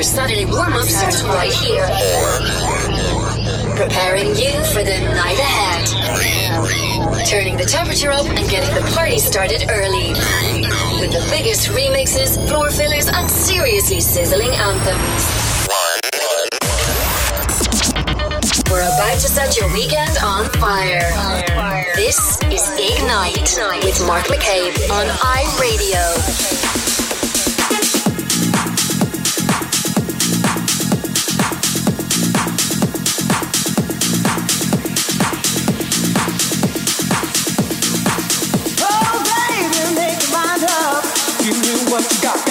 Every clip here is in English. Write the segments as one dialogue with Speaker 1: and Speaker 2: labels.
Speaker 1: Your Saturday warm-up starts right here. Preparing you for the night ahead. Turning the temperature up and getting the party started early. With the biggest remixes, floor fillers, and seriously sizzling anthems. We're about to set your weekend on fire. This is Ignite with Mark McCabe on iRadio.
Speaker 2: What you got.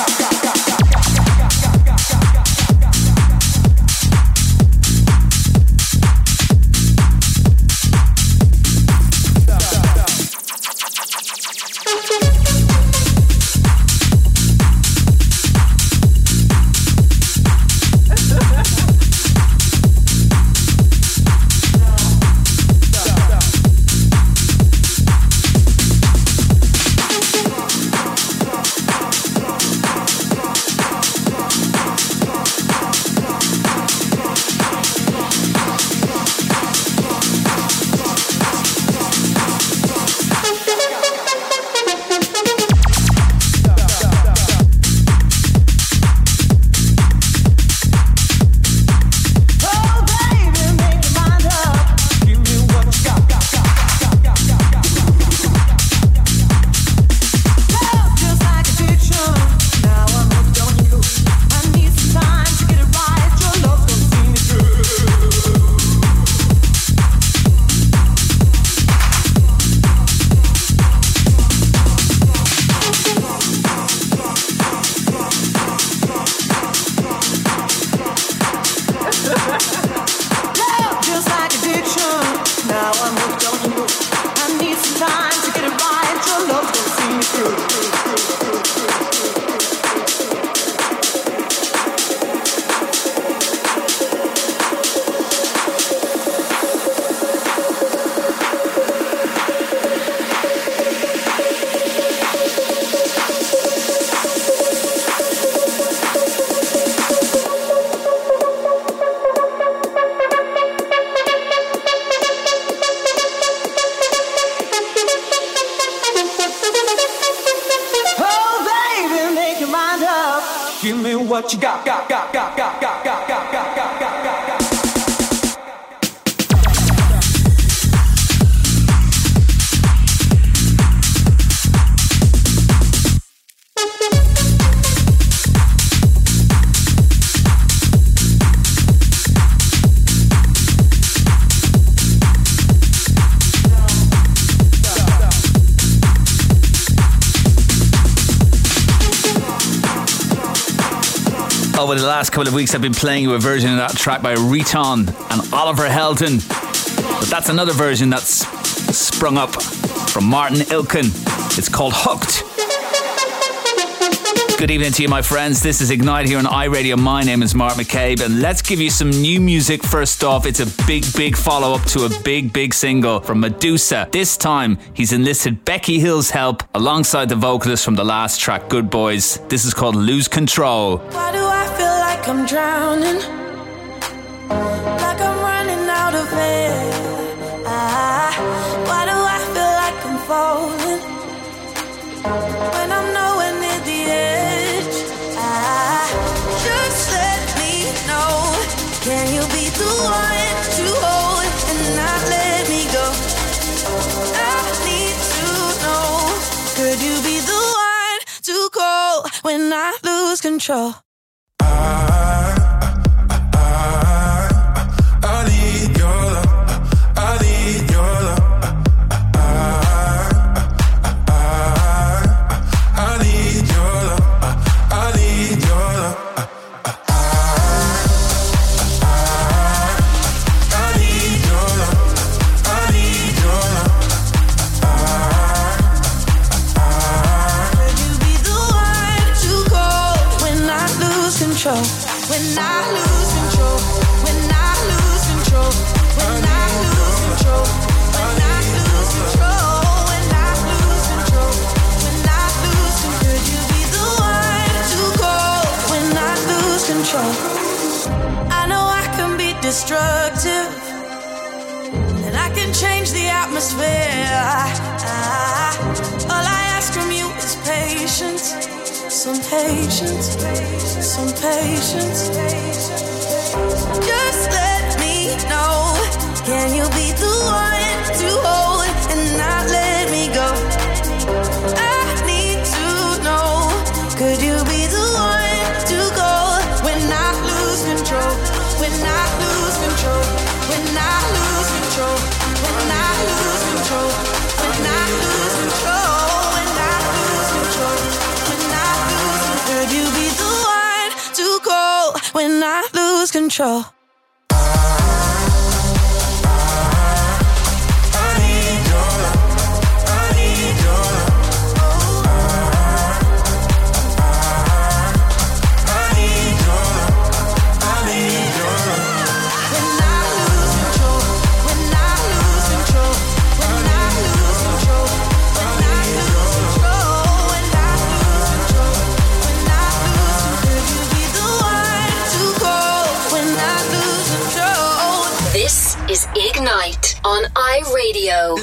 Speaker 2: Give me what you got.
Speaker 3: Over the last couple of weeks I've been playing you a version of that track by Riton and Oliver Heldon, but that's another version that's sprung up from Martin Ilkin. It's called Hooked. Good evening to you, my friends. This is Ignite here on iRadio. My name is Mark McCabe, and let's give you some new music. First off, it's a big follow-up to a big single from Medusa. This time he's enlisted Becky Hill's help alongside the vocalist from the last track, Good Boys. This is called Lose Control.
Speaker 4: Why do I feel like I'm drowning? Like I'm running out of air. Why do I feel like I'm falling when I'm nowhere near the edge? Just let me know. Can you be the one to hold and not let me go? I need to know. Could you be the one to call when I lose control?
Speaker 2: I need your love. I need your love. I need your love. I need your love. I need your love. I need your love.
Speaker 4: Could you be the one to call when I lose destructive, and I can change the atmosphere. All I ask from you is patience, some patience, some patience. Just let me know, can you be the one to hold and not let me go? I need to know, could you be the one to go when I lose control? When I lose control, when I lose control, when I lose control, when I lose control, when I lose control, when I lose control. Could you be the one to go when I lose control?
Speaker 1: Is Ignite on iRadio.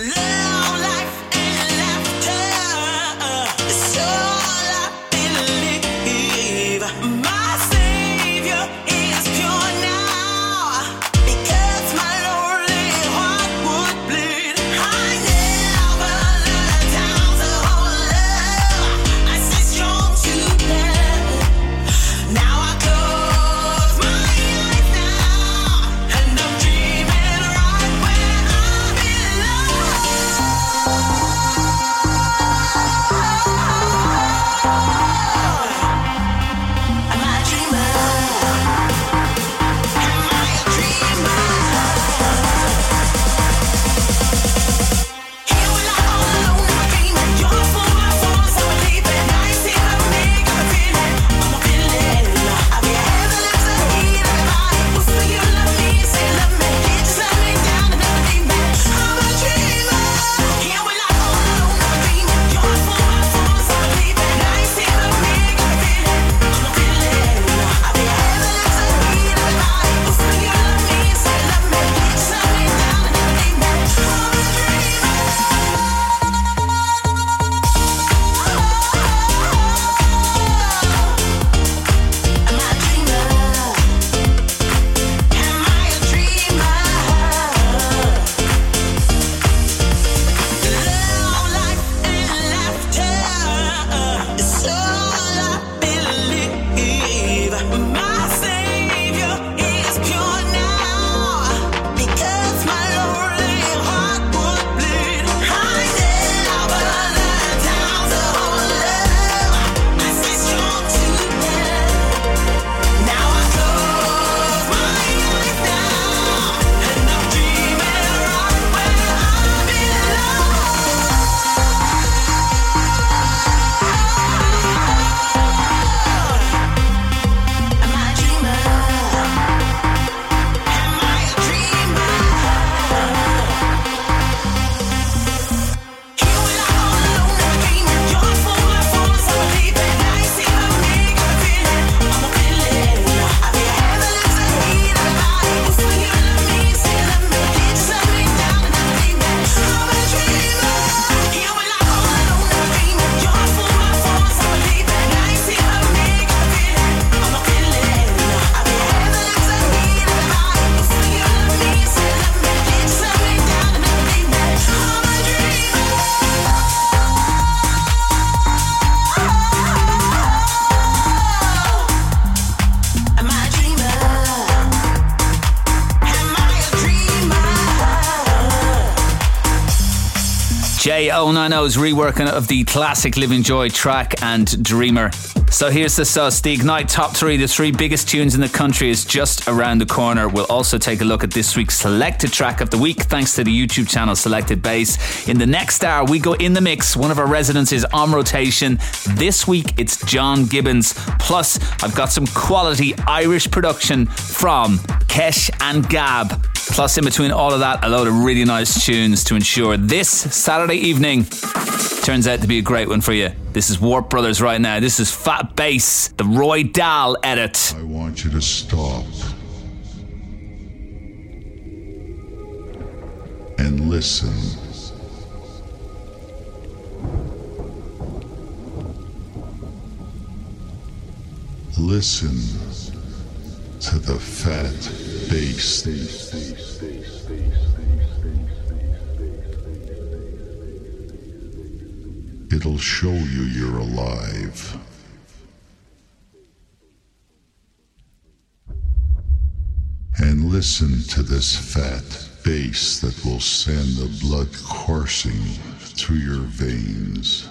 Speaker 3: J090's reworking of the classic Living Joy track and Dreamer. So here's the sauce. The Ignite Top 3, the 3 biggest tunes in the country, is just around the corner. We'll also take a look at this week's selected track of the week, thanks to the YouTube channel Selected Bass. In the next hour, we go in the mix. One of our residents is on rotation. This week, it's John Gibbons. Plus, I've got some quality Irish production from Kesh and Gab. Plus, in between all of that, a load of really nice tunes to ensure this Saturday evening turns out to be a great one for you. This is Warp Brothers right now. This is Fat Bass, the Roy Dahl edit.
Speaker 5: I want you to stop. and listen. Listen to the fat bass. It'll show you you're alive. And listen to this fat bass that will send the blood coursing through your veins.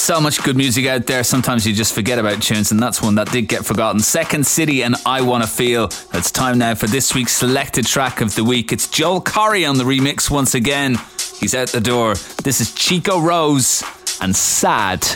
Speaker 3: So much good music out there. Sometimes you just forget about tunes, and that's one that did get forgotten. Second City and I Wanna Feel. It's time now for this week's selected track of the week. It's Joel Corry on the remix once again. He's out the door. This is Chico Rose and Sad.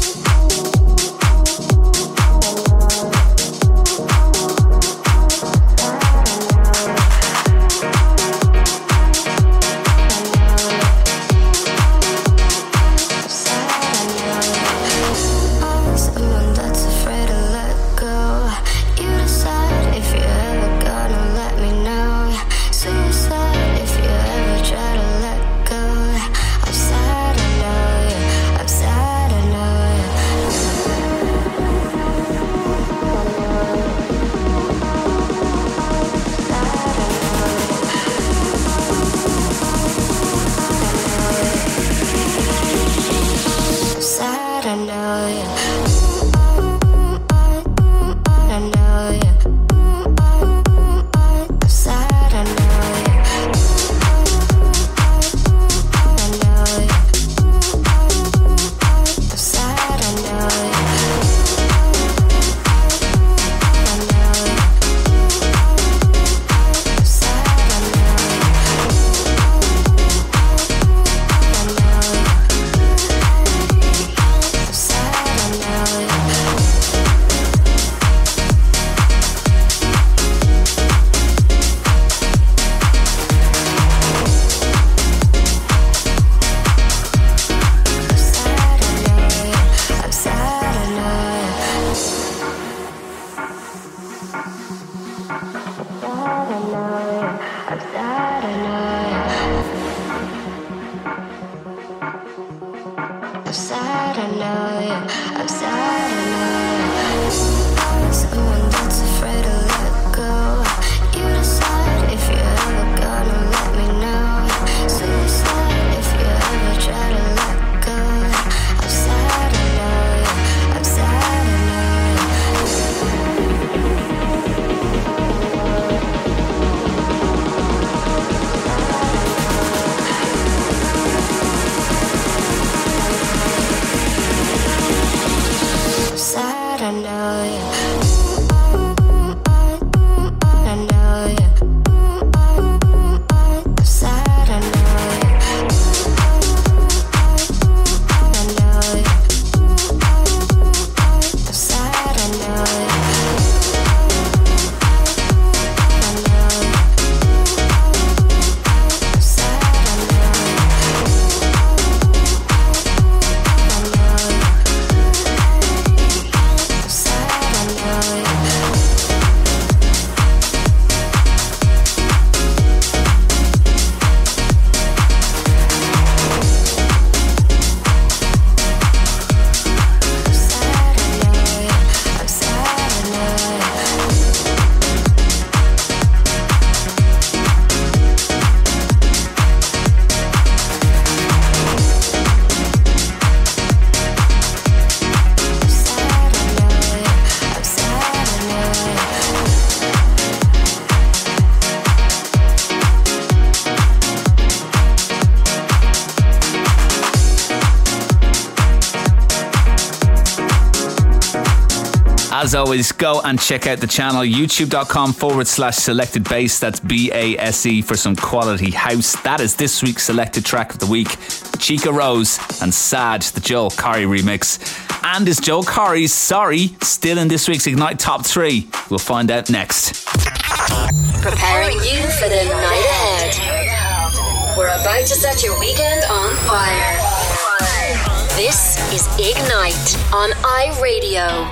Speaker 3: As always, go and check out the channel, youtube.com/selected bass. That's BASE for some quality house. That is this week's selected track of the week. Chico Rose and Sad, the Joel Corry remix. And is Joel Corry's Sorry still in this week's Ignite Top 3? We'll find out next.
Speaker 1: Preparing you for the night ahead. We're about to set your weekend on fire. This is Ignite on iRadio.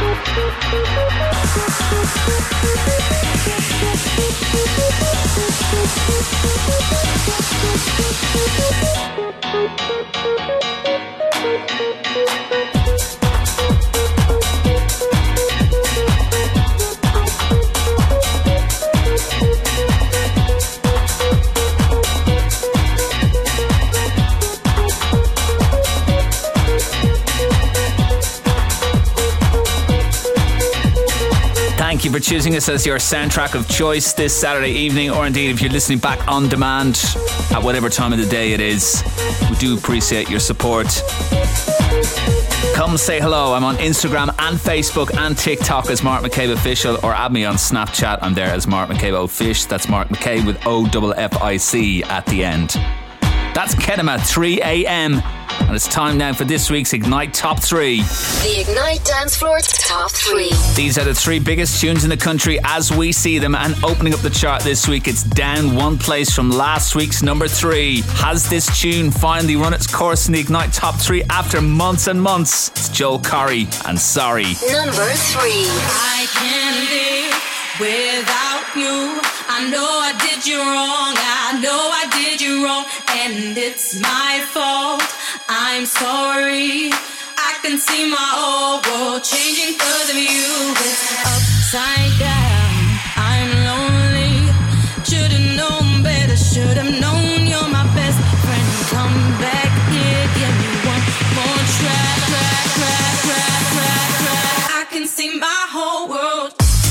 Speaker 3: Thank you for choosing us as your soundtrack of choice this Saturday evening, or indeed if you're listening back on demand at whatever time of the day it is. We do appreciate your support. Come say hello. I'm on Instagram and Facebook and TikTok as Mark McCabe Official, or add me on Snapchat. I'm there as Mark McCabe O'Fish. That's Mark McCabe with OFFIC at the end. That's Kedema, 3 a.m. And it's time now for this week's Ignite Top 3.
Speaker 1: The Ignite Dance Floor Top 3.
Speaker 3: These are the 3 biggest tunes in the country as we see them, and opening up the chart this week, it's down 1 place from last week's number 3. Has this tune finally run its course in the Ignite Top 3 after months and months? It's Joel Corry and Sorry.
Speaker 1: Number 3.
Speaker 4: I can't live without you. I know I did you wrong. I know I did you wrong, and it's my fault. I'm sorry. I can see my whole world changing because of you. It's upside down. I'm lonely. Should've known better. Should've known you're my best friend. Come back here, give me one more try. I can see my whole world.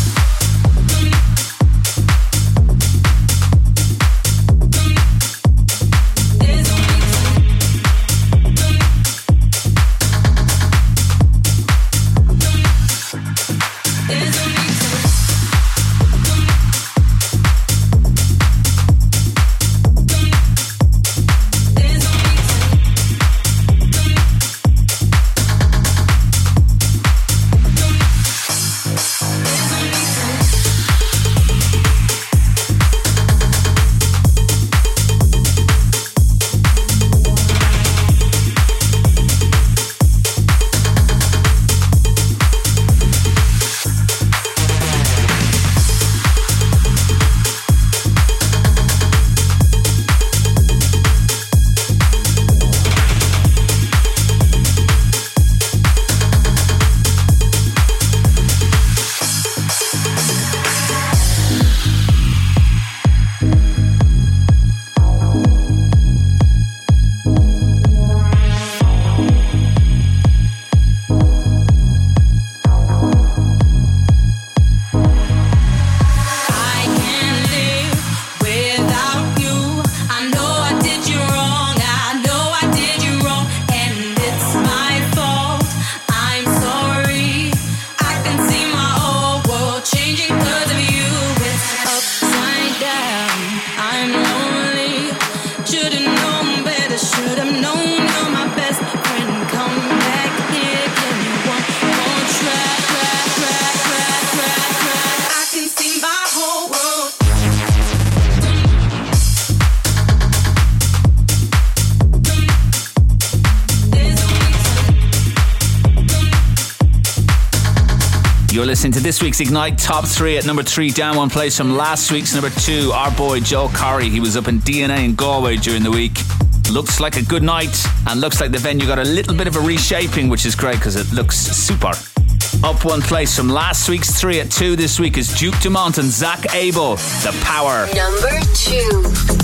Speaker 3: You're listening to this week's Ignite Top 3 at number 3, down 1 place from last week's number 2. Our boy Joel Corry, he was up in DNA in Galway during the week. Looks like a good night, and looks like the venue got a little bit of a reshaping, which is great because it looks super. Up 1 place from last week's 3 at 2 this week is Duke Dumont and Zach Abel, The Power.
Speaker 1: Number 2.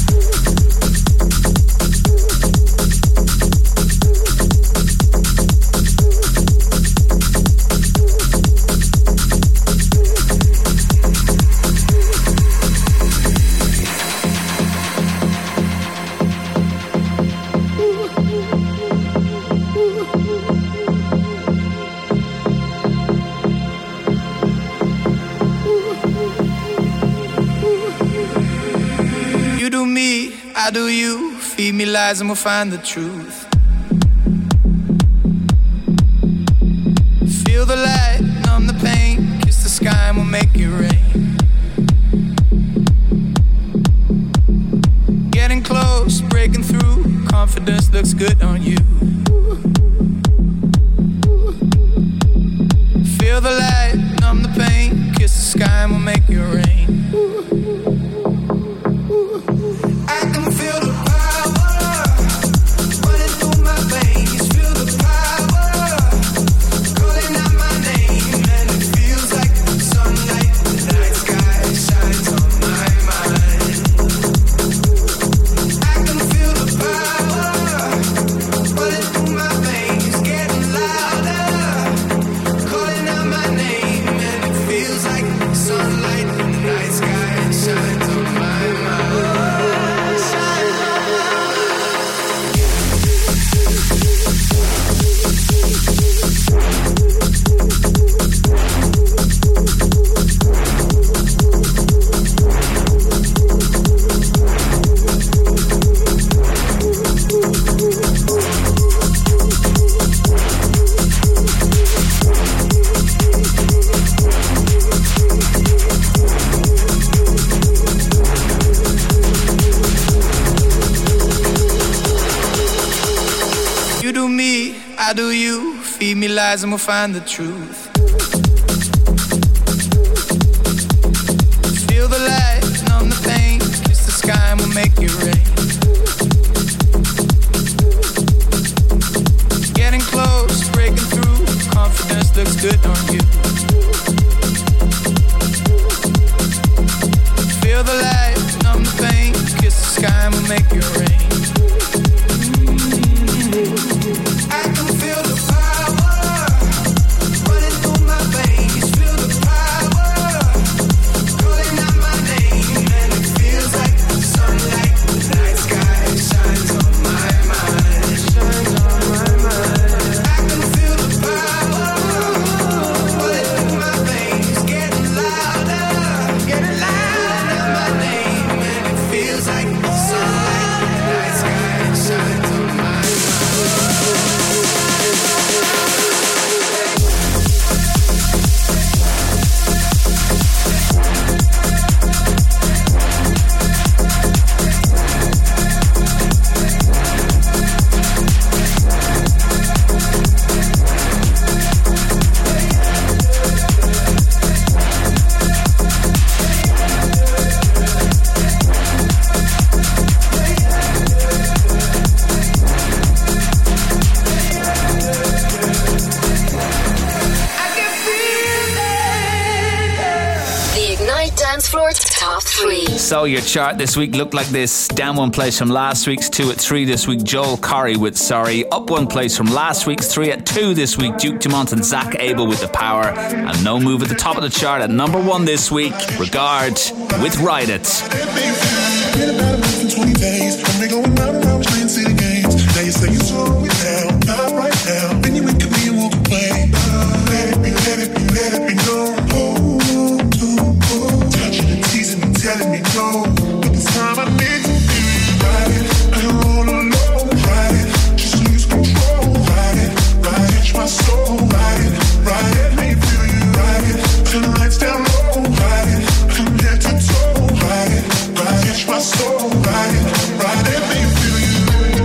Speaker 6: I do you, feed me lies and we'll find the truth. Feel the light, numb the pain, kiss the sky and we'll make it rain. Getting close, breaking through, confidence looks good on you. Feel Feed me lies and we'll find the truth. Feel the light, numb the pain. Kiss the sky and we'll make it rain. Getting close, breaking through. Confidence looks good on you. Feel the light, numb the pain. Kiss the sky and we'll make it rain. I can feel the power running through my veins. Feel the power calling out my name, and it feels like sunlight. The night sky shines on my mind. Shines on my mind. I can feel the power running through my veins, getting louder, my name, and it feels like sunlight. The night sky shines on my mind.
Speaker 1: Top 3.
Speaker 3: So your chart this week looked like this. Down one place from last week's 2 at 3 this week, Joel Corry with Sorry. Up one place from last week's 3 at 2 this week, Duke Dumont and Zach Abel with The Power. And no move at the top of the chart at number 1 this week, Regard with Ride It.
Speaker 7: Been about a month and 20 days. I've been going round and round playing city games. Now you say you slow it down, not right now. Then you wink at me and we'll complain. Let it be, let it be, let it be known. Touching and teasing and telling me no. But this time I need to be ride it. I don't wanna know. Ride it, just lose control. Ride it, catch my soul. Ride it, make me feel you. Ride it, turn the lights down low. Ride it, from head to toe. Ride it, catch my soul. Ride it, make me feel you.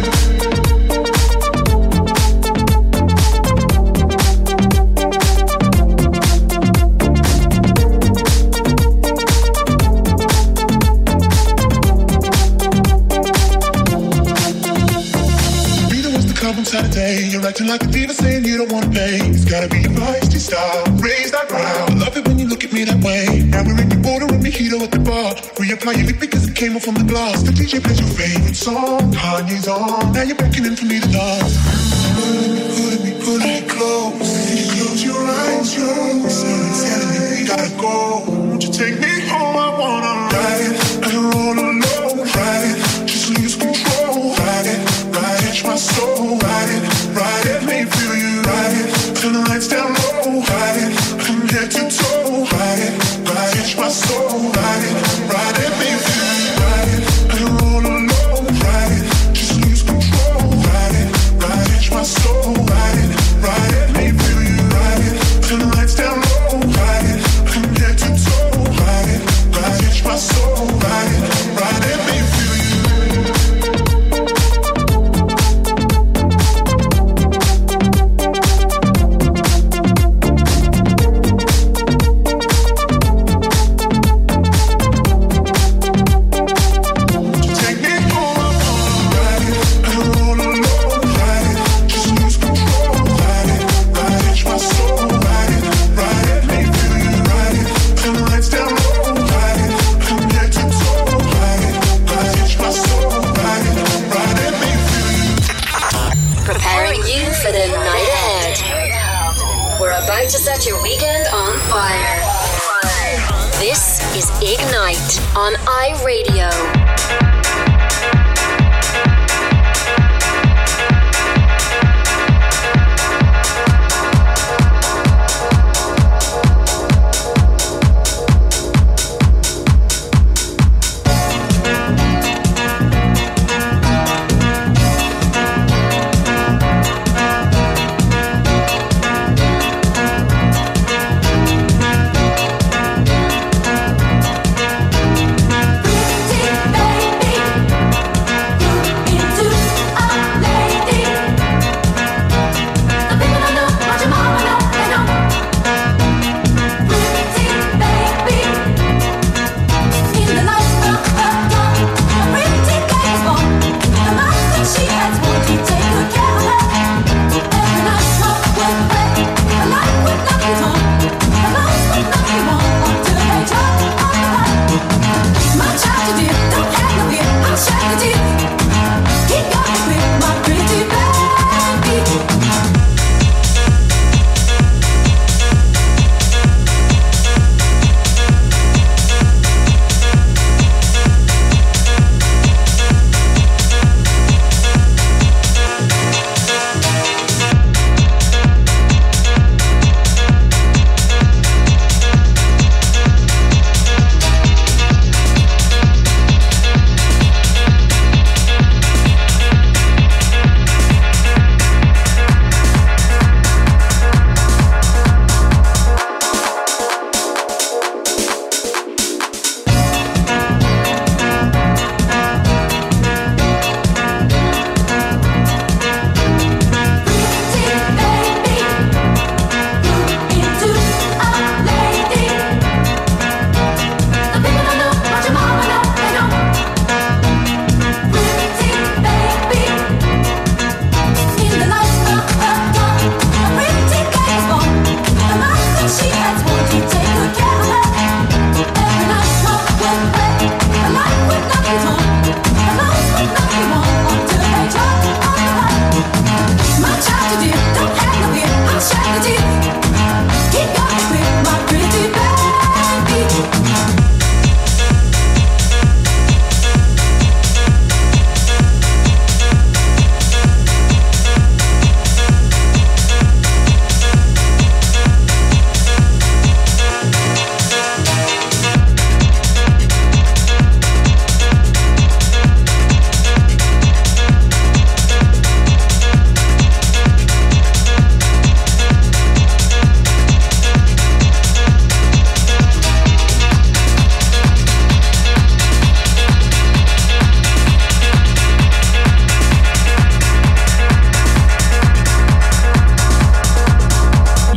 Speaker 7: Saturday, you're acting like a diva saying you don't wanna pay. It's gotta be your feisty style, raise that brow. I love it when you look at me that way. Now we're in the border and mojito at the bar. Reapply your lip because it came off from the glass. The DJ plays your favorite song, Kanye's on. Now you're beckoning for me to dance. Pulling me close. Close your eyes, Something's telling me we gotta go. Won't you take me home? I wanna ride it. I don't wanna know. Ride it, just lose control. Ride it, catch my soul. Ride it, make me feel you. Ride it, turn the lights down low. Ride it, from head to toe. Ride it, catch my soul. Ride it, make me feel you. Ride it, I don't wanna know. Ride it, just lose control. Ride it, catch my soul. Ride it, make me feel you. Ride it, turn the lights down low. Ride it, from head to toe. Ride it, catch my soul. Ride it, make me feel you.
Speaker 1: To set your weekend on fire. This is Ignite on iRadio.
Speaker 4: Baby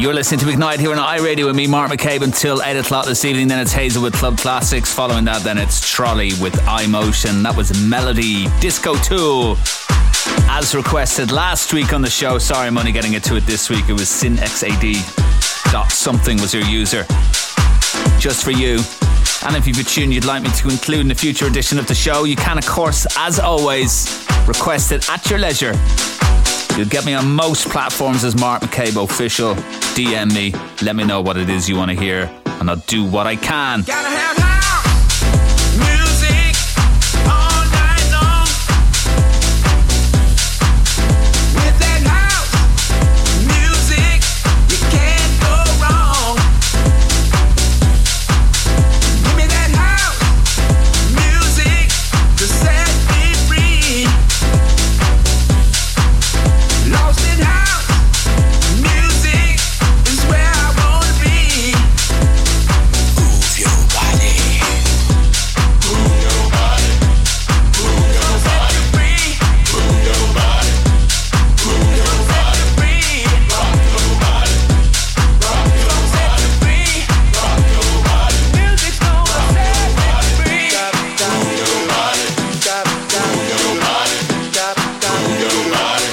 Speaker 3: You're listening to Ignite here on iRadio with me, Mark McCabe, until 8 o'clock this evening. Then it's Hazel with Club Classics. Following that, then it's Trolley with iMotion. That was Melody Disco Tool. As requested last week on the show, sorry I'm only getting it to it this week. It was SynXAD.something was your user. Just for you. And if you've a tune you'd like me to include in a future edition of the show, you can, of course, as always, request it at your leisure. You'll get me on most platforms as Mark McCabe Official. DM me, let me know what it is you want to hear, and I'll do what I can.
Speaker 6: Gotta have house music all night long. With that house music, you can't go wrong. Give me that house music to set me free. Lost in house music is where I wanna be. Move your body. Move your body. Move your body. Free. Move your body. Move your body. Free. Rock your body. Rock your body. Free. Rock your body. Music's gonna set me free. Move your body. Move your body. Move your body.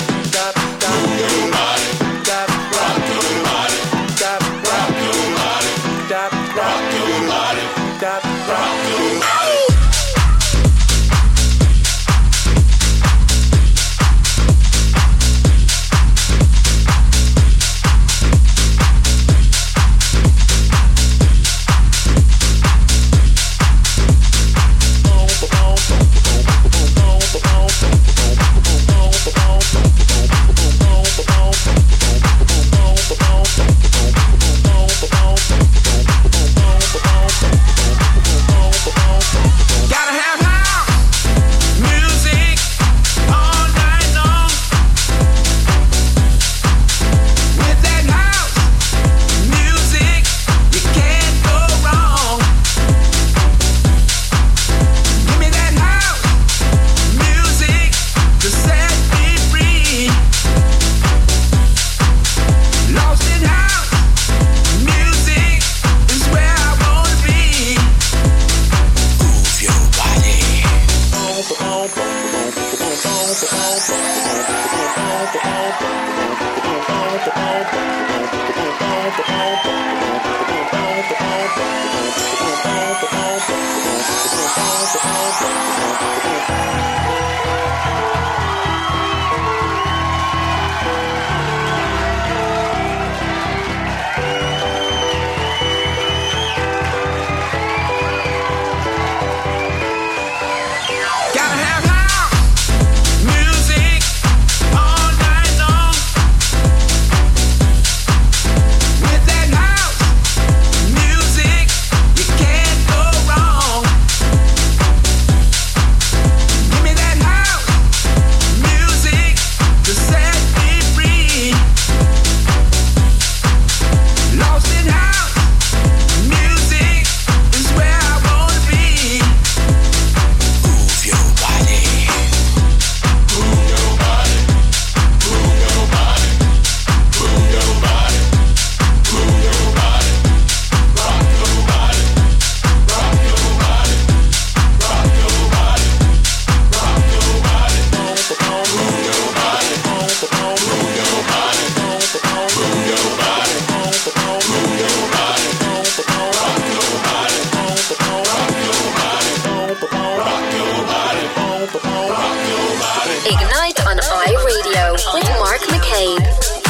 Speaker 1: Ignite on iRadio with Mark McCabe.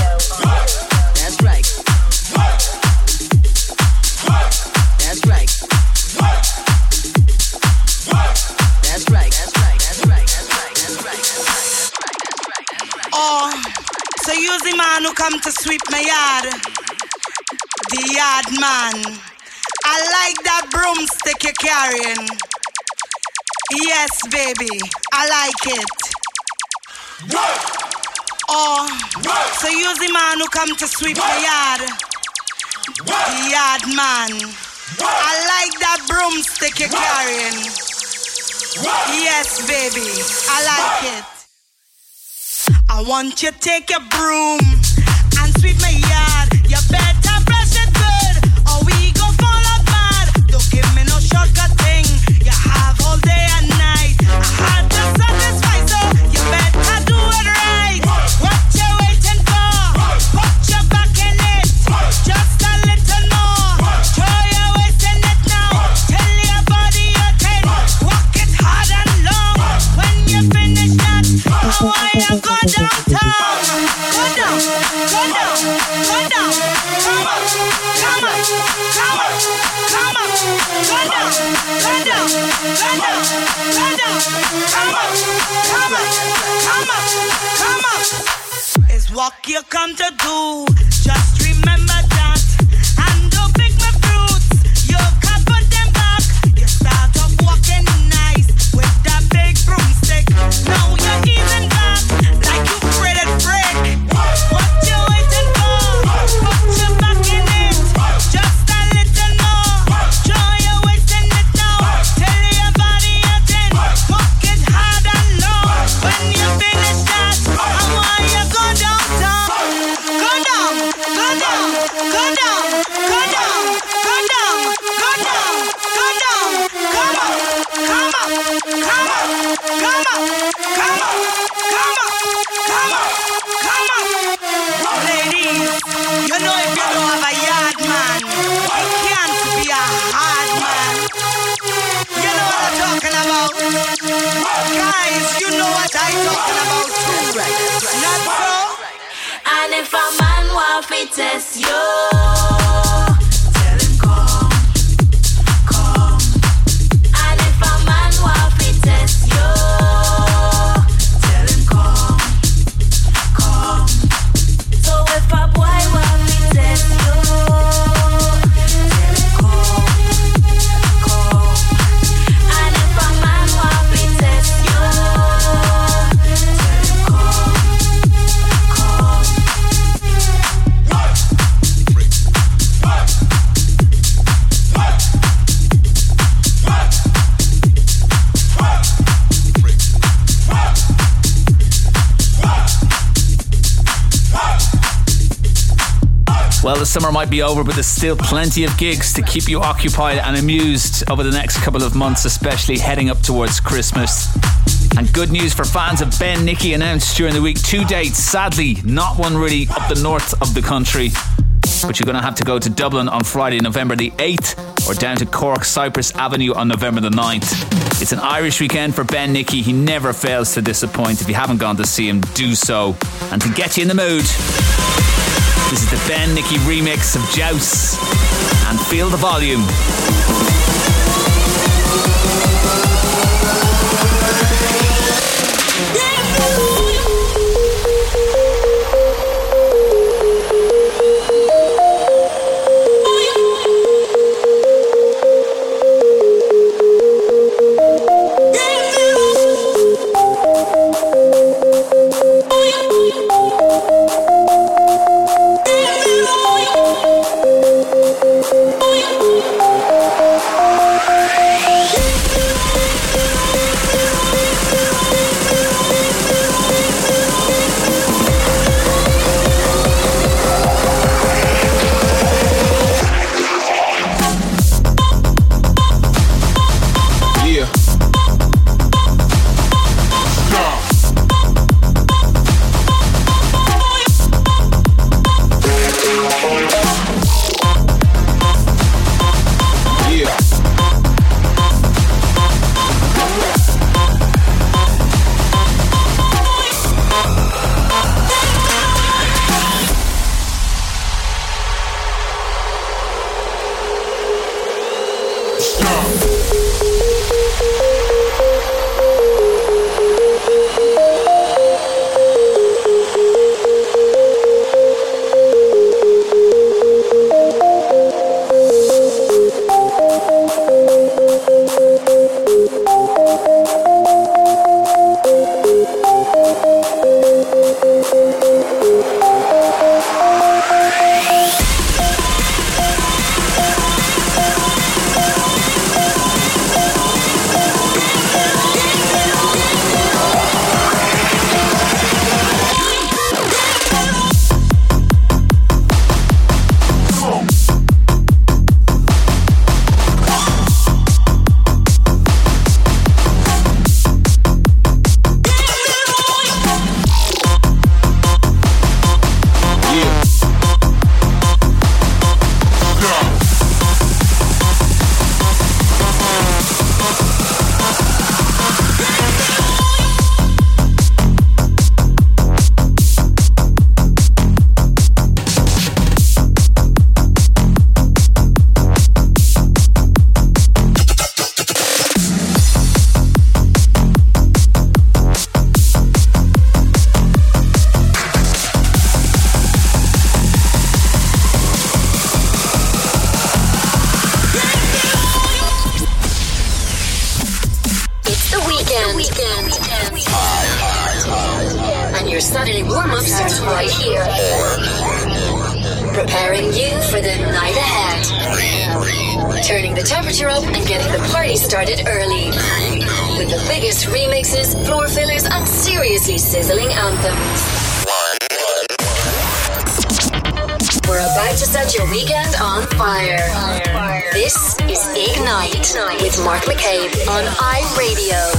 Speaker 8: That's right. That's right. That's right. That's right. That's right. That's right. That's right. That's right.
Speaker 9: Oh, so you the man who come to sweep my yard, the yard man. I like that broomstick you're carrying. Yes, baby, I like it. Oh, so you the man who come to sweep the yard, the yard man. I like that broomstick you're carrying. Yes, baby, I like it. I want you to take your broom and sweep my yard. You better It's what you come to do. Just remember that. And don't pick my fruits. You can't put them back. You start off walking nice with that big broomstick. Now you're easing back like you afraid of break. What you waiting for? Put your back in it. Just a little more. Joy, you're wasting it now. Tell your body again. Walk it hard and low. When you finish that, I want you go downtown. Go down, go down, go down, go down, go down, go down, go down. Come on, come on, come on, come on, come on, come on, come on, come on. Ladies, you know if you don't have a yard man, it can't be a hard man. You know what I'm talking about. Guys, you know what I'm talking about too. Not so?
Speaker 4: And if a man want fi test you, tell him come, come. And if a man want fi test you, tell him come, come. So if a boy want fi test you, tell him come, come. And if a man want fi test you, tell him come, come.
Speaker 3: Well, the summer might be over, but there's still plenty of gigs to keep you occupied and amused over the next couple of months, especially heading up towards Christmas. And good news for fans of Ben Nicky announced during the week 2 dates. Sadly, not one really up the north of the country, but you're going to have to go to Dublin on Friday, November the 8th, or down to Cork, Cypress Avenue on November the 9th. It's an Irish weekend for Ben Nicky. He never fails to disappoint. If you haven't gone to see him, do so. And to get you in the mood, this is the Ben Nicky remix of Jouse and Feel the Volume.
Speaker 1: Saturday warm-up starts right here. Preparing you for the night ahead. Turning the temperature up and getting the party started early. With the biggest remixes, floor fillers, and seriously sizzling anthems. We're about to set your weekend on fire. This is Ignite with Mark McCabe on iRadio.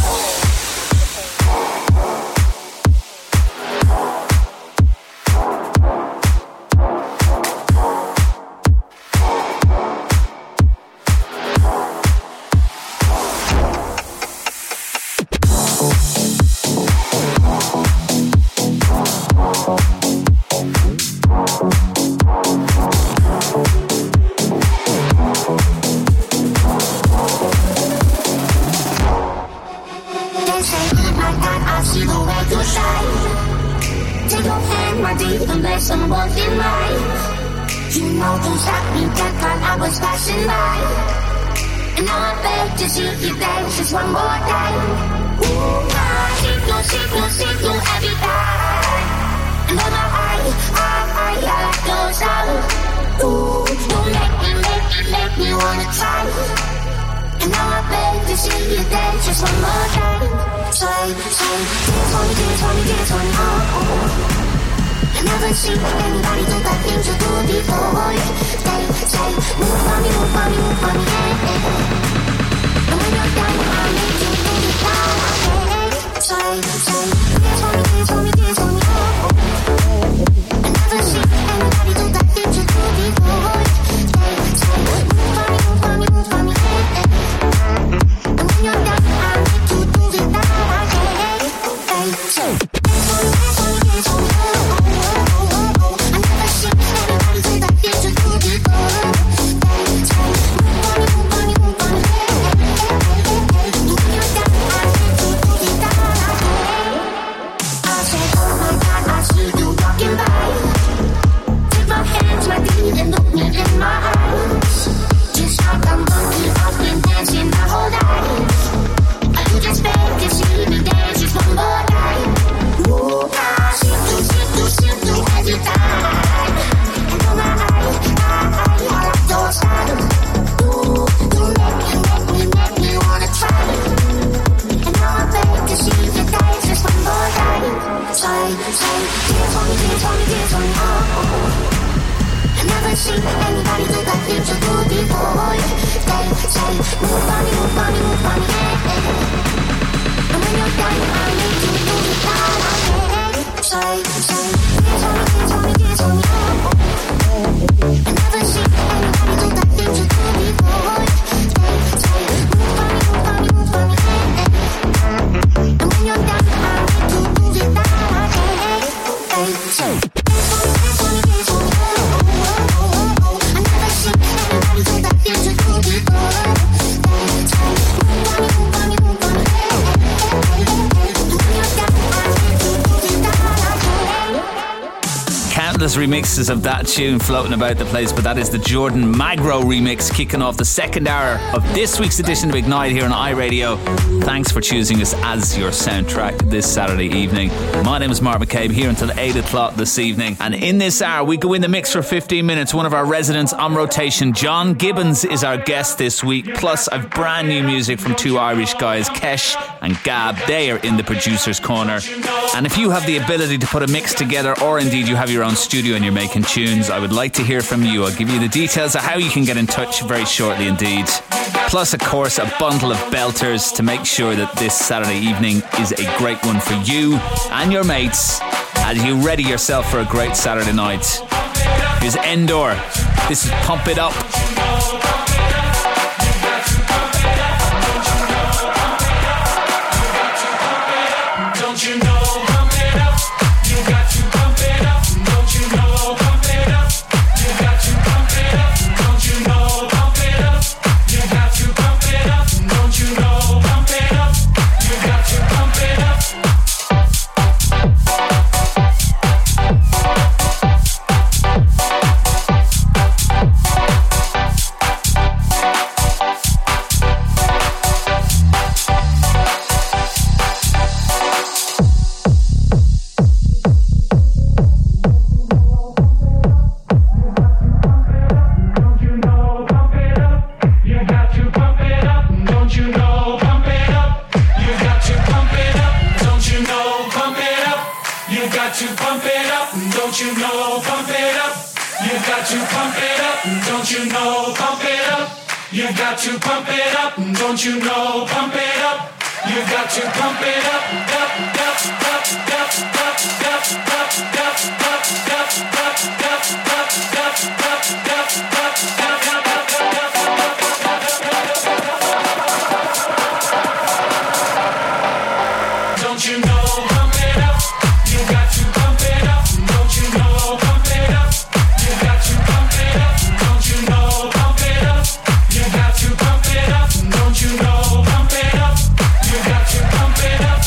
Speaker 3: Remixes of that tune floating about the place, but that is the Jordan Magro remix kicking off the second hour of this week's edition of Ignite here on iRadio. Thanks for choosing us as your soundtrack this Saturday evening. My name is Mark McCabe, here until 8 o'clock this evening, and in this hour we go in the mix for 15 minutes. One of our residents on rotation, John Gibbons, is our guest this week. Plus I've brand new music from two Irish guys, Kesh and Gab. They are in the producer's corner, and if you have the ability to put a mix together, or indeed you have your own studio and you're making tunes, I would like to hear from you. I'll give you the details of how you can get in touch very shortly indeed. Plus, of course, a bundle of belters to make sure that this Saturday evening is a great one for you and your mates as you ready yourself for a great Saturday night. Here's Endor. This is Pump It Up.
Speaker 2: Don't you know? Pump it up. You got to pump it up. Don't you know? Pump it up. You got to pump it up. Don't you know? Pump it up. You got to pump it up. Don't you know? Pump it up. You got to pump it up. to pump it up, don't you know? Pump it up. You've got to pump it up, don't you know? Pump it up. You've got to pump it up, up, up, up, up, up, up, up, up, up, don't you know? Pump it up. You've got to pump it up, don't you know? Pump it up. You've got to pump it up, don't you know? Pump it up. You've got to pump it up, don't you know? Pump it up. You've got to pump it up.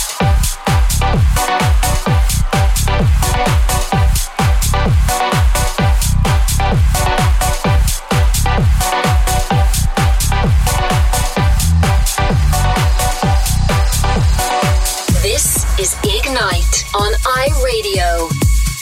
Speaker 1: This is Ignite on iRadio.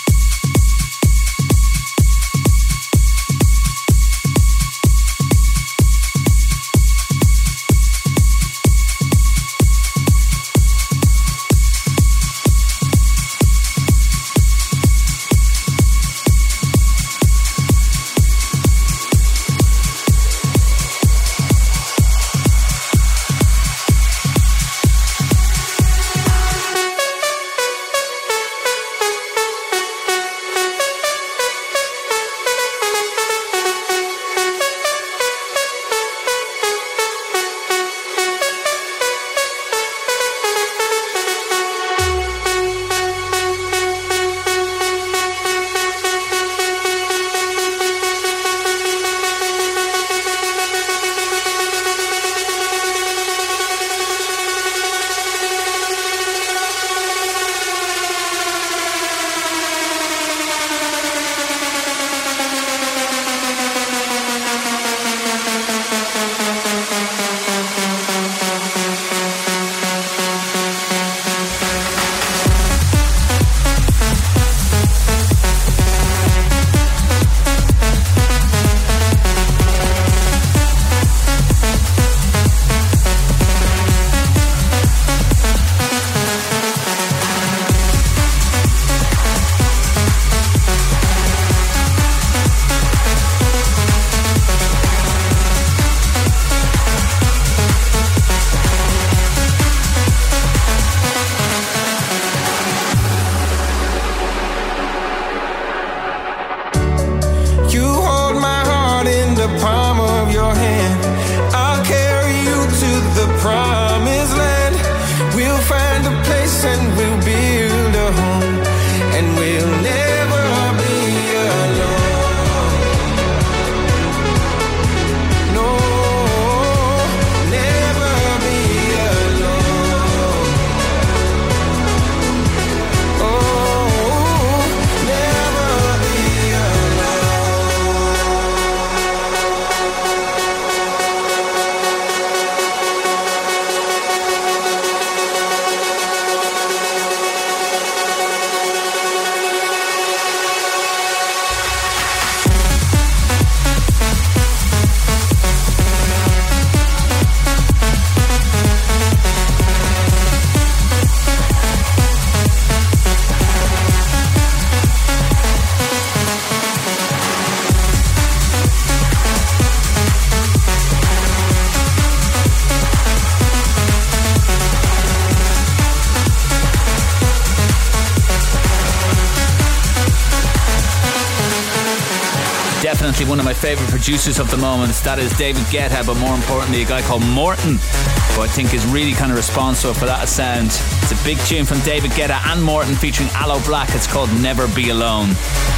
Speaker 3: Definitely one of my favourite producers of the moment. That is David Guetta, but more importantly, a guy called Morton, who I think is really kind of responsible for that sound. It's a big tune from David Guetta and Morton featuring Aloe Black. It's called Never Be Alone.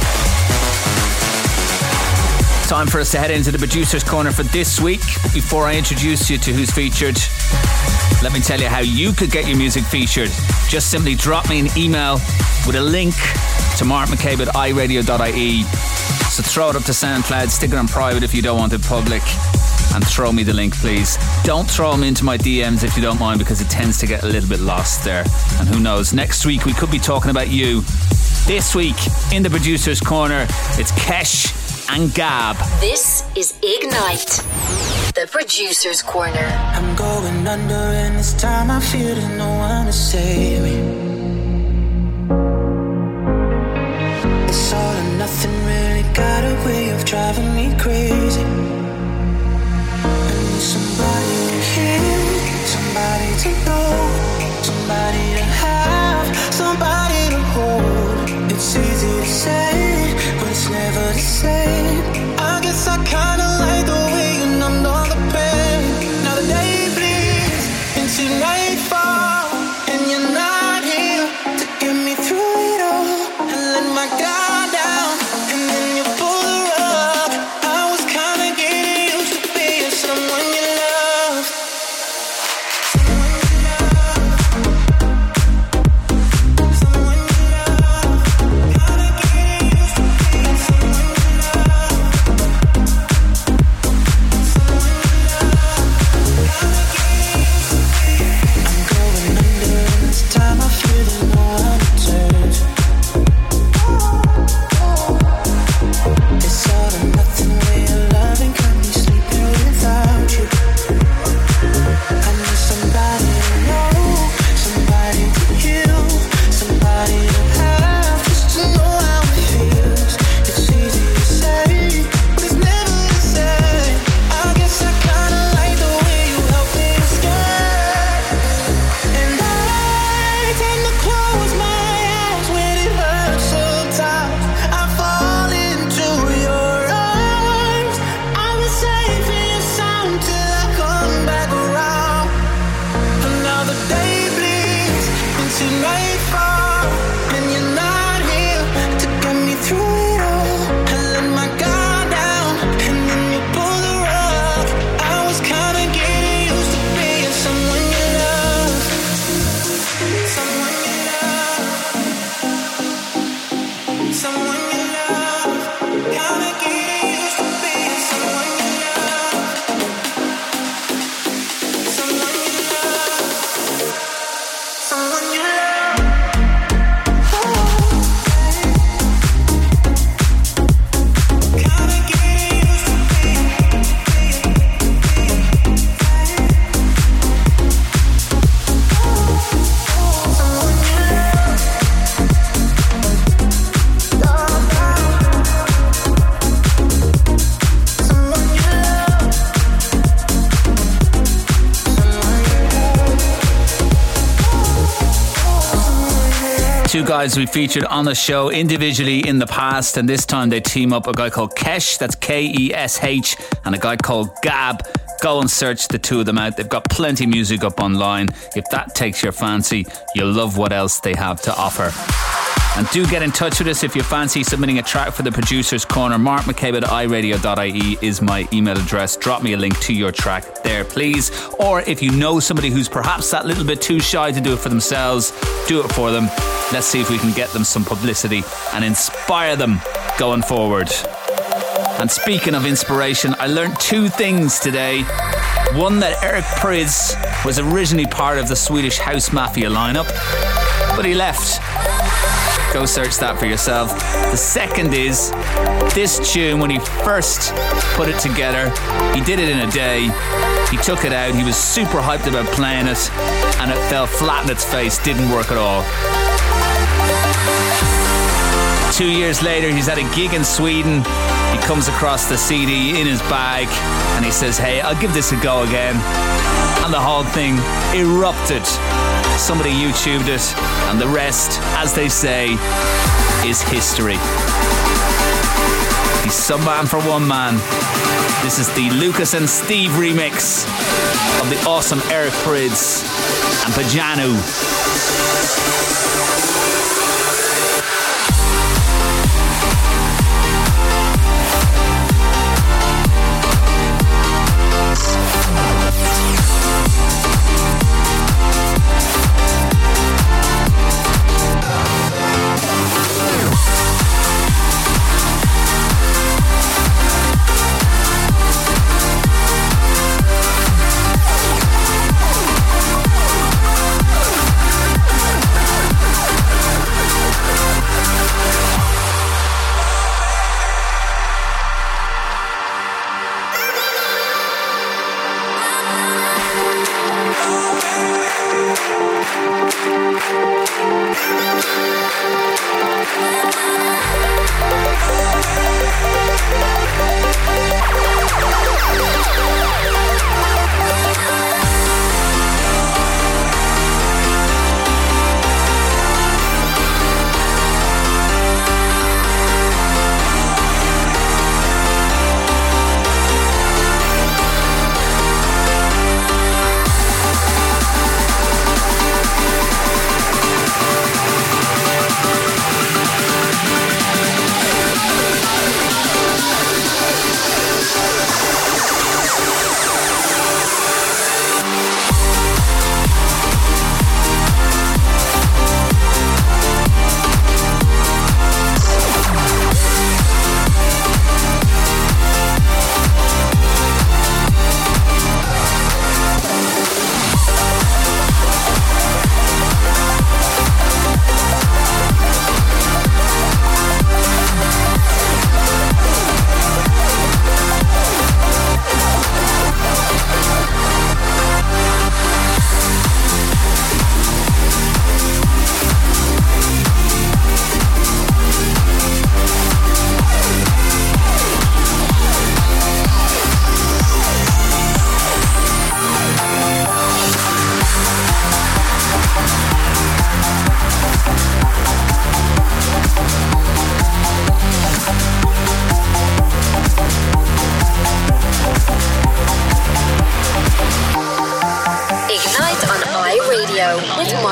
Speaker 3: Time for us to head into the Producer's Corner for this week. Before I introduce you to who's featured, let me tell you how you could get your music featured. Just simply drop me an email with a link to markmccabe@iradio.ie. So throw it up to SoundCloud, stick it on private if you don't want it public, and throw me the link, please. Don't throw them into my DMs if you don't mind, because it tends to get a little bit lost there. And who knows, next week we could be talking about you. This week in the Producer's Corner, it's Kesh and Gab.
Speaker 1: This is Ignite, the Producer's Corner.
Speaker 10: I'm going under, and this time I feel there's no one to save me. It's all or nothing, really got a way of driving me crazy. I need somebody to hear, somebody to know, somebody to have, somebody to hold. It's easy to say, but it's never the same. I guess I kinda like the way you numbed all the pain. Now the day bleeds into nightfall, and you're not here to get me through it all and let my guard down, and then you pull the rug. I was kinda getting used to being someone you love.
Speaker 3: Two guys we featured on the show individually in the past, and this time they team up. A guy called Kesh, that's Kesh, and a guy called Gab. Go and search the two of them out. They've got plenty of music up online. If that takes your fancy, you'll love what else they have to offer. And do get in touch with us if you fancy submitting a track for the Producer's Corner. markmccabe@iradio.ie is my email address. Drop me a link to your track there, please. Or if you know somebody who's perhaps that little bit too shy to do it for themselves, do it for them. Let's see if we can get them some publicity and inspire them going forward. And speaking of inspiration, I learned two things today. One, that Eric Prydz was originally part of the Swedish House Mafia lineup, but he left. Go search that for yourself. The second is, this tune, when he first put it together, he did it in a day. He took it out, he was super hyped about playing it, and it fell flat in its face, didn't work at all. 2 years later, he's at a gig in Sweden. He comes across the CD in his bag, and he says, hey, I'll give this a go again. And the whole thing erupted. Somebody YouTubed it, and the rest, as they say, is history. He's some man for one man. This is the Lucas and Steve remix of the awesome Eric Prydz and Pajanu.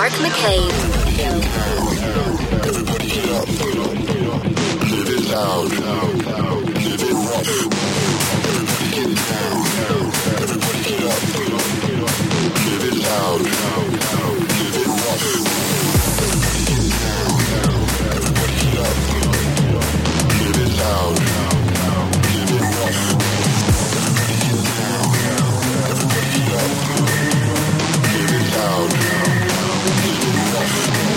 Speaker 1: Mark McCabe.
Speaker 5: Everybody get up. Live it loud. Live it rough. Everybody get down. Everybody get up. Live it loud. Live it rough. Everybody get down. Everybody get up. Live it loud. Live it rough. Everybody get down. Everybody get up. Live it loud. Live it rough.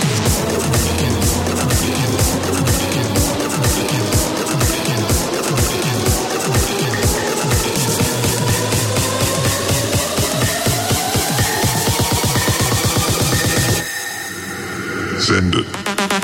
Speaker 5: Send it.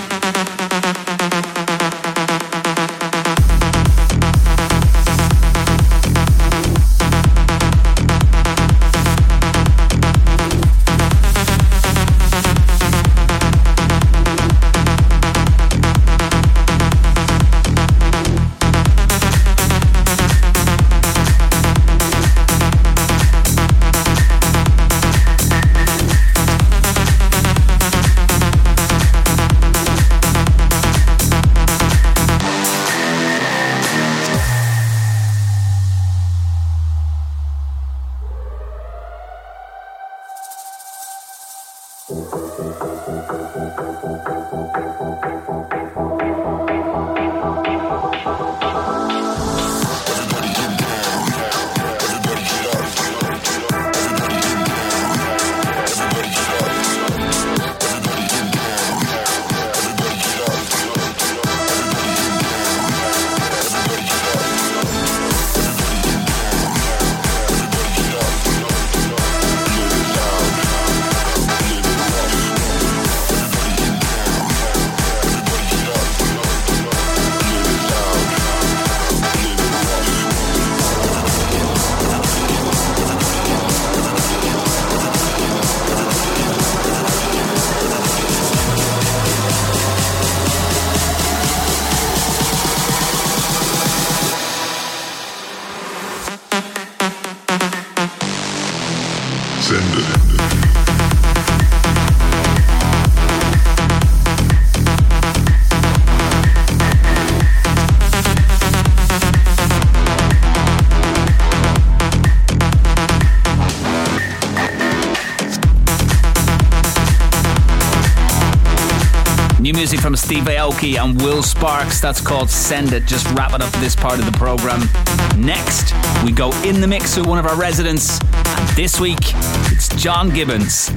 Speaker 3: New music from Steve Aoki and Will Sparks. That's called Send It. Just wrapping up this part of the program. Next, we go in the mix with one of our residents. And this week, it's John Gibbons.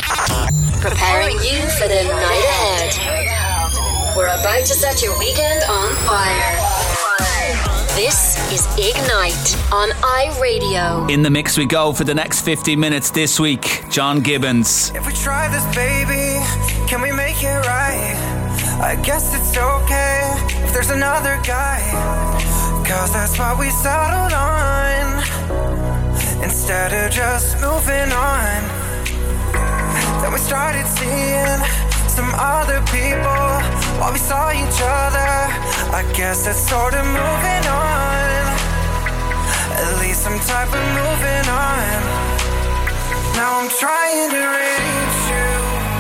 Speaker 1: Preparing you for the night ahead. We're about to set your weekend on fire. This is Ignite on iRadio.
Speaker 3: In the mix we go for the next 50 minutes this week. John Gibbons.
Speaker 6: If we try this, baby, can we make it right? I guess it's okay if there's another guy, 'cause that's what we settled on, instead of just moving on. Then we started seeing some other people while we saw each other. I guess that's sort of moving on, at least some type of moving on. Now I'm trying to reach you,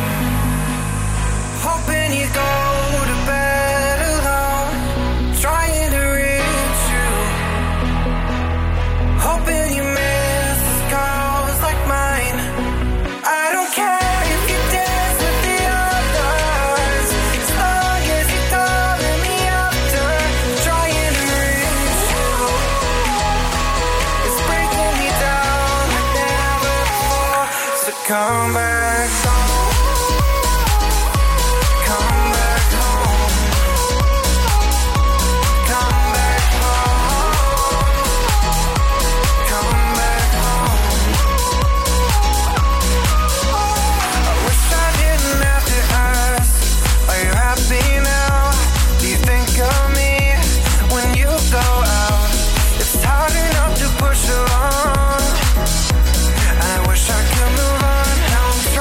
Speaker 6: hoping you go to bed alone. Trying to reach you, hoping you miss calls like mine. I don't care if you dance with the others, as long as you're calling me after. Trying to reach you, it's breaking me down like never before. So come back home. Come back home. Come back home. Come back home. I wish I didn't have to ask, are you happy now? Do you think of me when you go out? It's hard enough to push along. I wish I could move on. Now I'm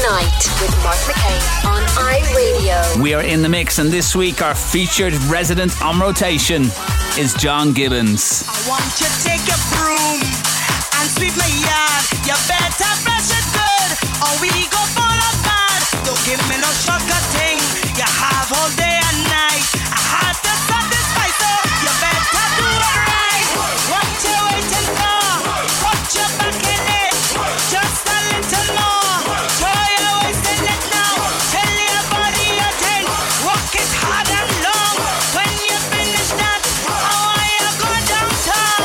Speaker 1: Ignite with Mark McCabe on iRadio.
Speaker 3: We are in the mix, and this week our featured resident on rotation is John Gibbons.
Speaker 9: I want you to take a broom and sweep my yard. You better brush it good, or we go fall apart. Don't give me no sugar thing. You have all day and night. I had to satisfy, so you better do it right. What you waiting for? Put your back in it, just a little more. Throw your waist in it now. Tell your body you're 10. Walk it hard and long. When you finish that, I want you go downtown.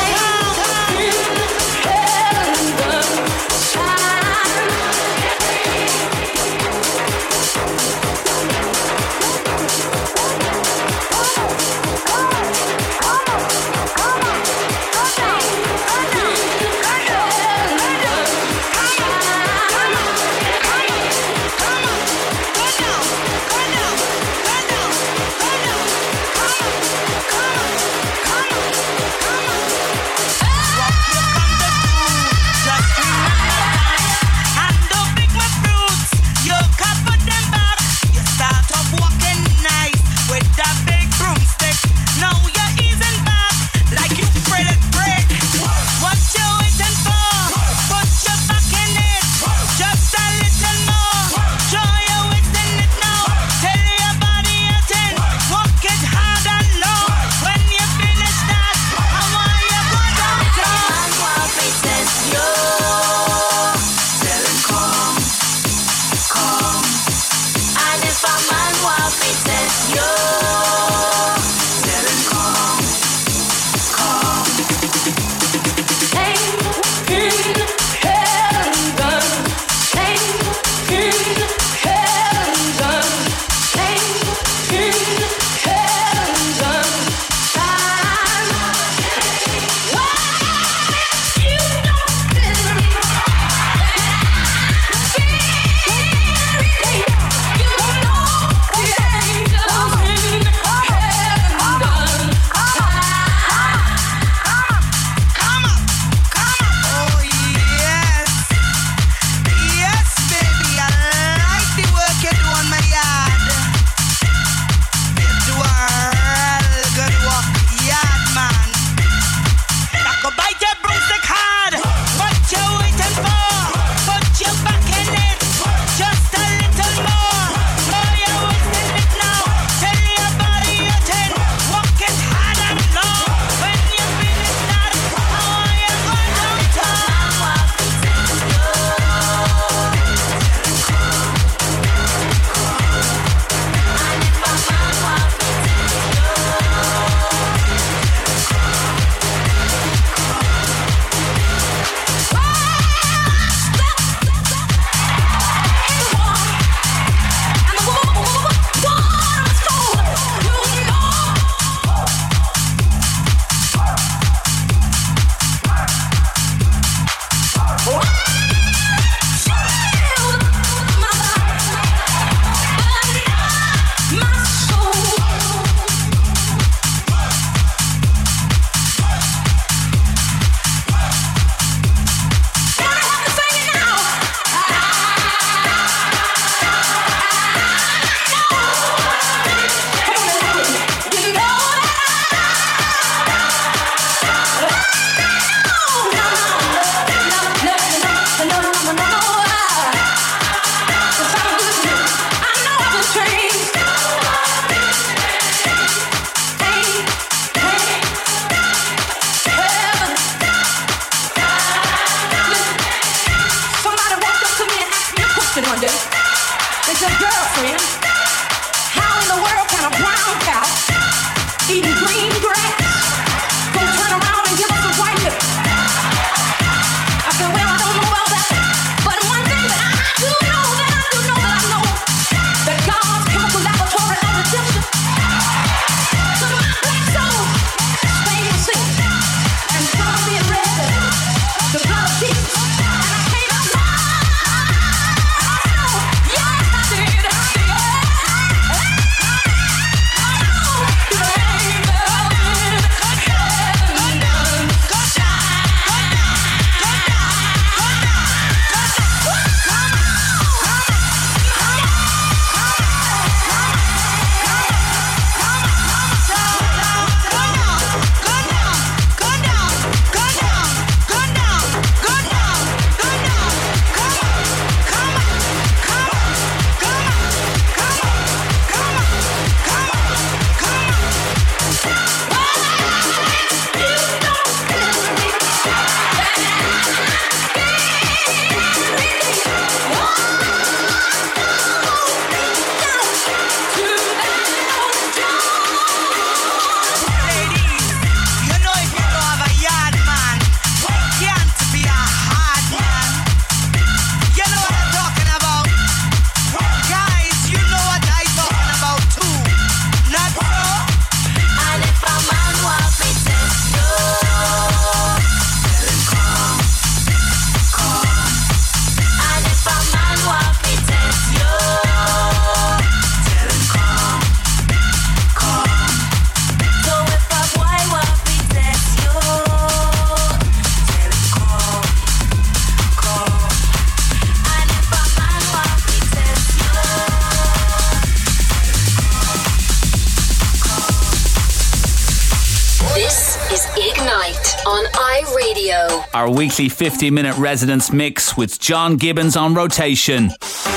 Speaker 1: iRadio.
Speaker 3: Our weekly 50-minute residence mix with John Gibbons on rotation.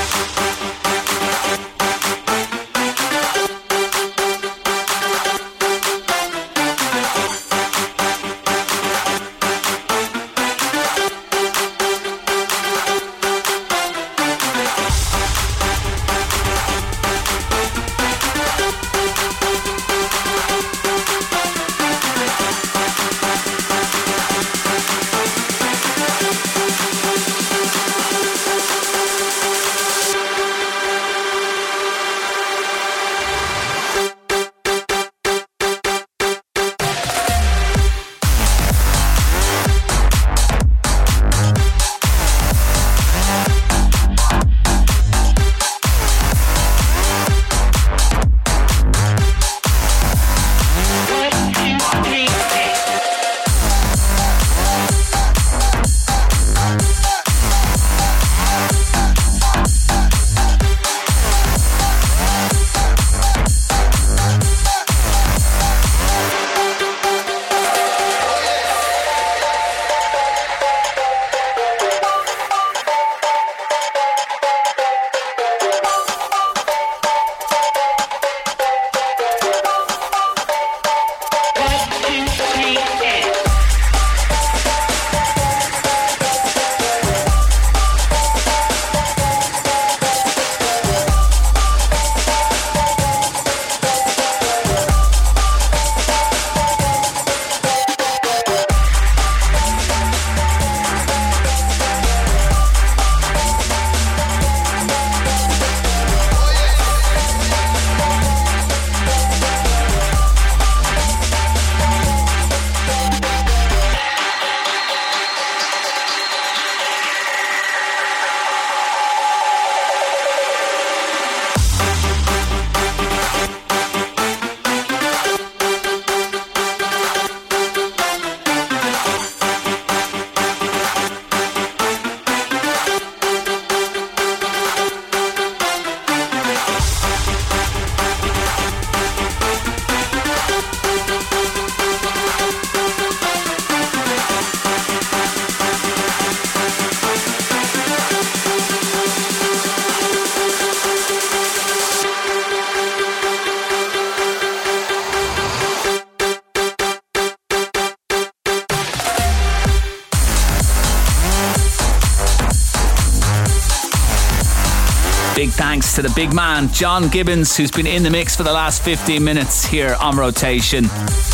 Speaker 3: Big thanks to the big man, John Gibbons, who's been in the mix for the last 15 minutes here on rotation.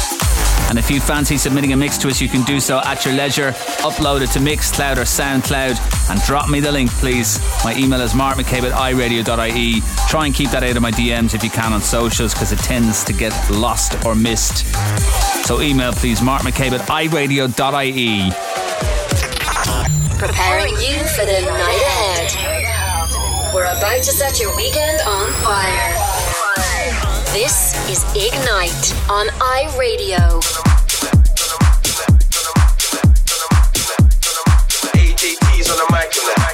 Speaker 3: And if you fancy submitting a mix to us, you can do so at your leisure. Upload it to Mixcloud or Soundcloud and drop me the link, please. My email is markmccabe@iradio.ie. Try and keep that out of my DMs if you can on socials, because it tends to get lost or missed. So email, please, markmccabe@iradio.ie.
Speaker 1: Preparing you for the night ahead. We're about to set your weekend on fire. This is Ignite on iRadio.
Speaker 11: AJT's on the mic and that.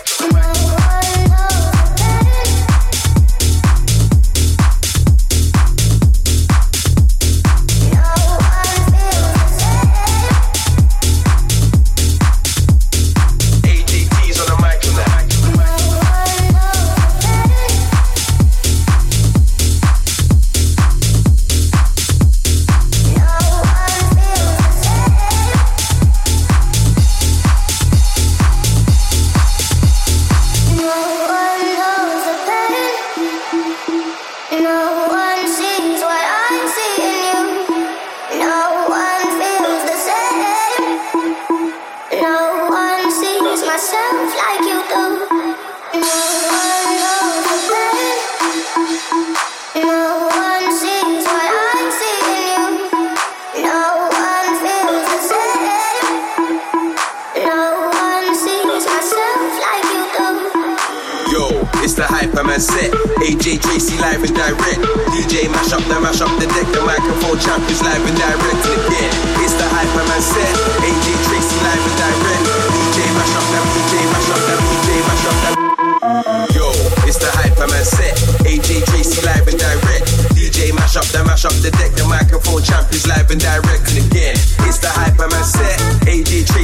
Speaker 12: Set. AJ Tracy live and direct. DJ mash up the deck. The microphone champions live and direct. And again, it's the Hyperman set. AJ Tracy live and direct. DJ mash up that. DJ mash up that. DJ mash up that. Yo, it's the Hyperman set. AJ Tracy live and direct. DJ mash up the deck. The microphone champions live and direct. And again, it's the Hyperman set. AJ Tracy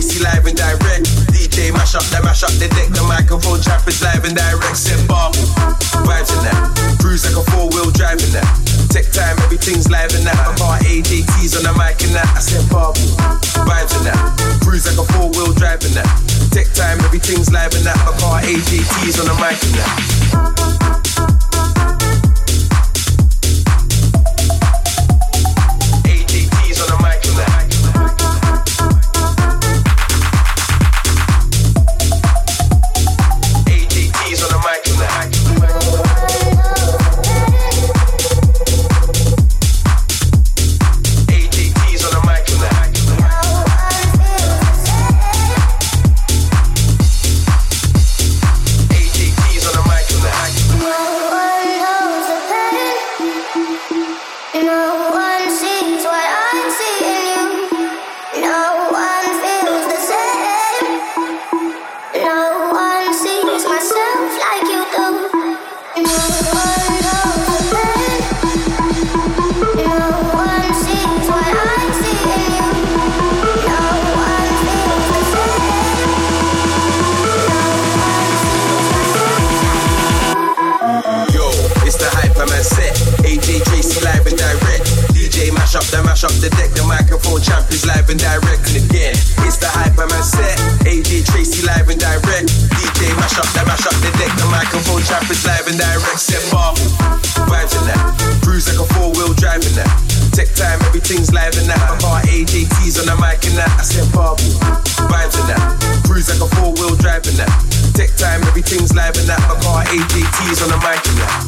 Speaker 12: the deck, the microphone trappers live and direct. Set barbell, vibes in that. Cruise like a four-wheel drive in that. Tech time, everything's live in that. I got AJTs on the mic in that. I said barbell, vibes in that. Cruise like a four-wheel drive in that. Tech time, everything's live in that. I got AJTs on the mic in that. Mash up the deck, the microphone champ is live and direct. And again, it's the Hyperman set. AJ Tracy live and direct. DJ mash up the deck, the microphone champ is live and direct. Set barbell, vibes in that. Cruise like a four-wheel drive in that. Tech time, everything's live in that. I got AJTs on the mic in that. I said barbell, vibes in that. Cruise like a four-wheel drive in that. Tech time, everything's live in that. I got AJTs on the mic in that.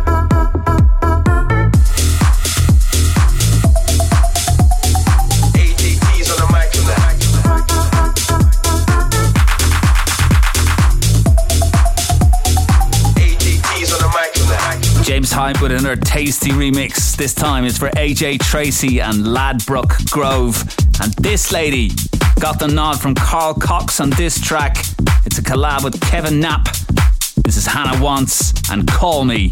Speaker 3: James Hype with another tasty remix. This time it's for AJ Tracy and Ladbroke Grove. And this lady got the nod from Carl Cox on this track. It's a collab with Kevin Knapp. This is Hannah Wants and Call Me.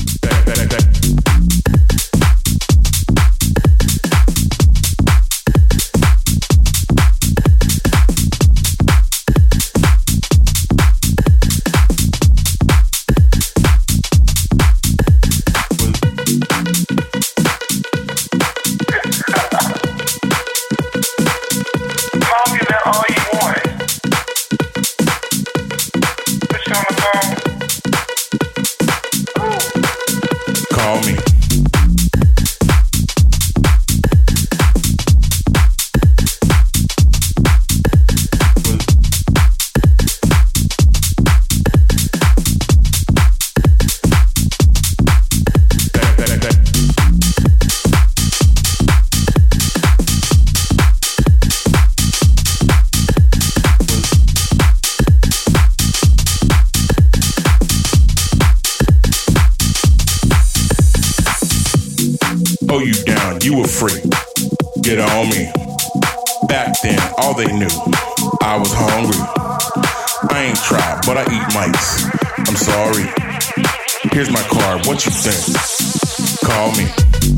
Speaker 13: You were free, get on me. Back then, all they knew, I was hungry. I ain't tried, but I eat mites. I'm sorry. Here's my card, what you think? Call me.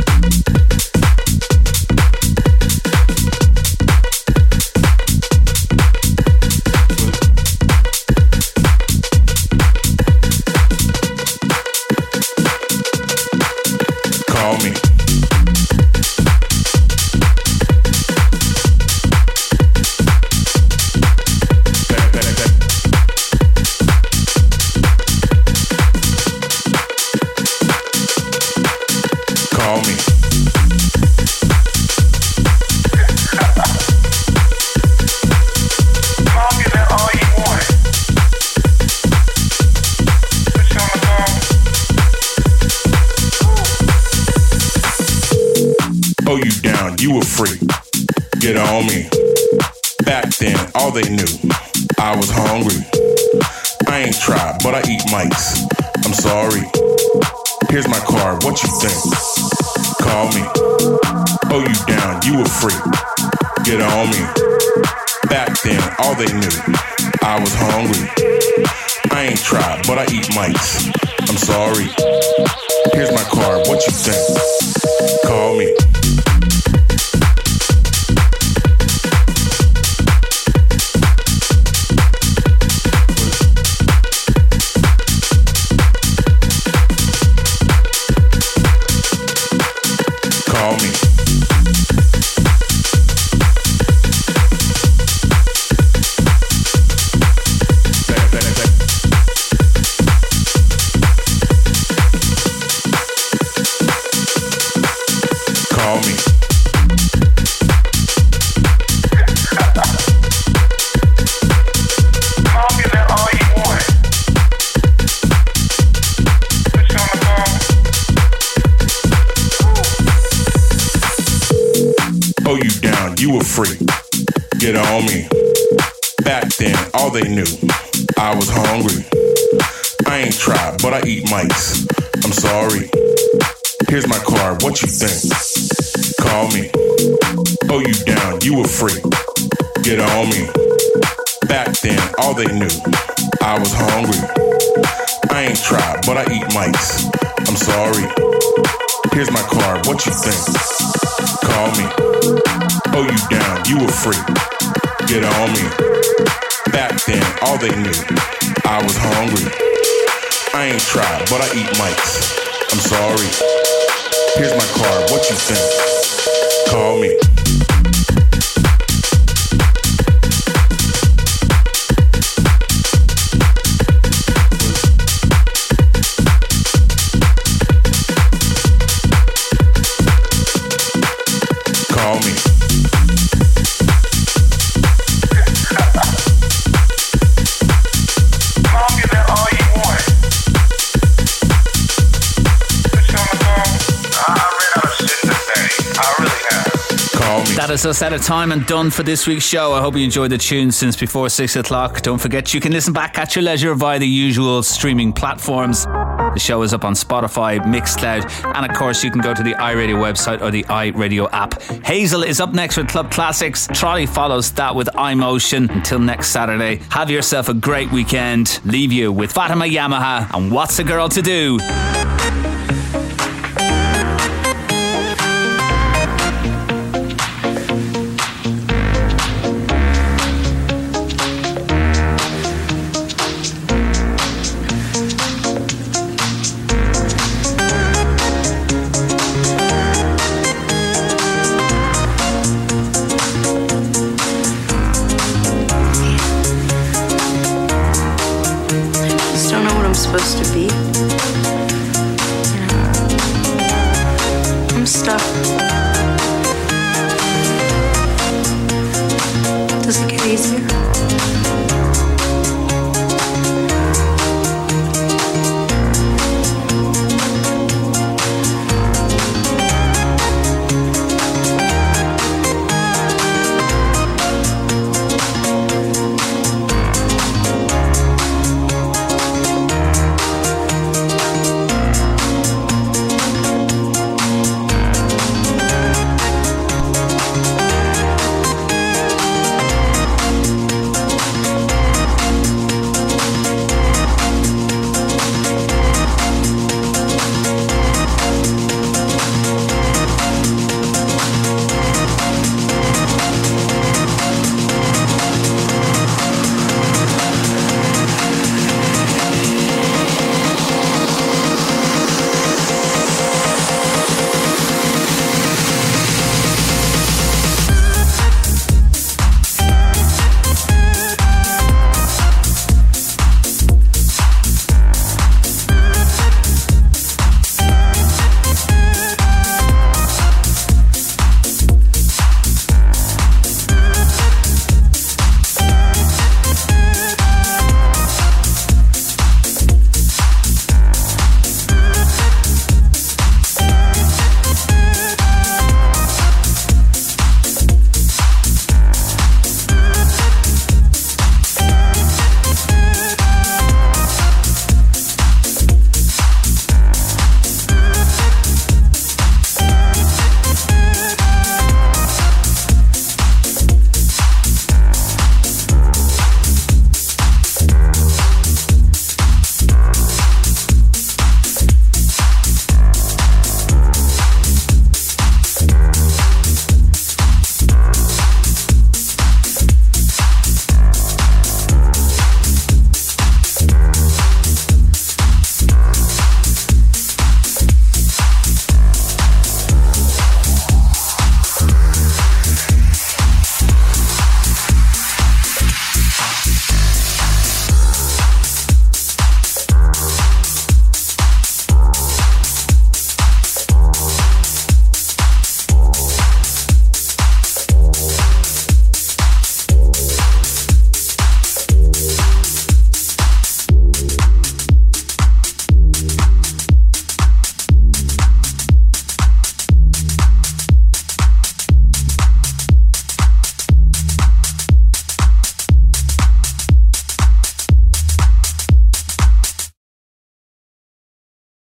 Speaker 13: Call me. You were free, get on me. Back then, all they knew, I was hungry. I ain't tried, but I eat mites. I'm sorry. Here's my card, what you think? Call me. Oh, you down, you were free, get on me. Back then, all they knew, I was hungry. I ain't tried, but I eat mites. I'm sorry. Here's my card, what you think? Call me. you were free. Get on me. Back then, all they knew, I was hungry. I ain't tried, but I eat mics. I'm sorry. Here's my card, what you think? Call me. Oh, you down, you were free. Get on me. Back then, all they knew, I was hungry. I ain't tried, but I eat mics. I'm sorry. Here's my card, what you think? Call me. Oh, you down, you were free. Get on me. Back then, all they knew, I was hungry. I ain't tried, but I eat mics. I'm sorry. Here's my card, what you think? Call me. Call me.
Speaker 3: That is us out of time and done for this week's show. I hope you enjoyed the tunes since before 6 o'clock. Don't forget you can listen back at your leisure via the usual streaming platforms. The show is up on Spotify, Mixcloud, and of course you can go to the iRadio website or the iRadio app. Hazel is up next with Club Classics. Trolley follows that with iMotion. Until next Saturday, have yourself a great weekend. Leave you with Fatima Yamaha and What's a Girl to Do?
Speaker 14: Supposed to be. You know, I'm stuck. Does it get easier?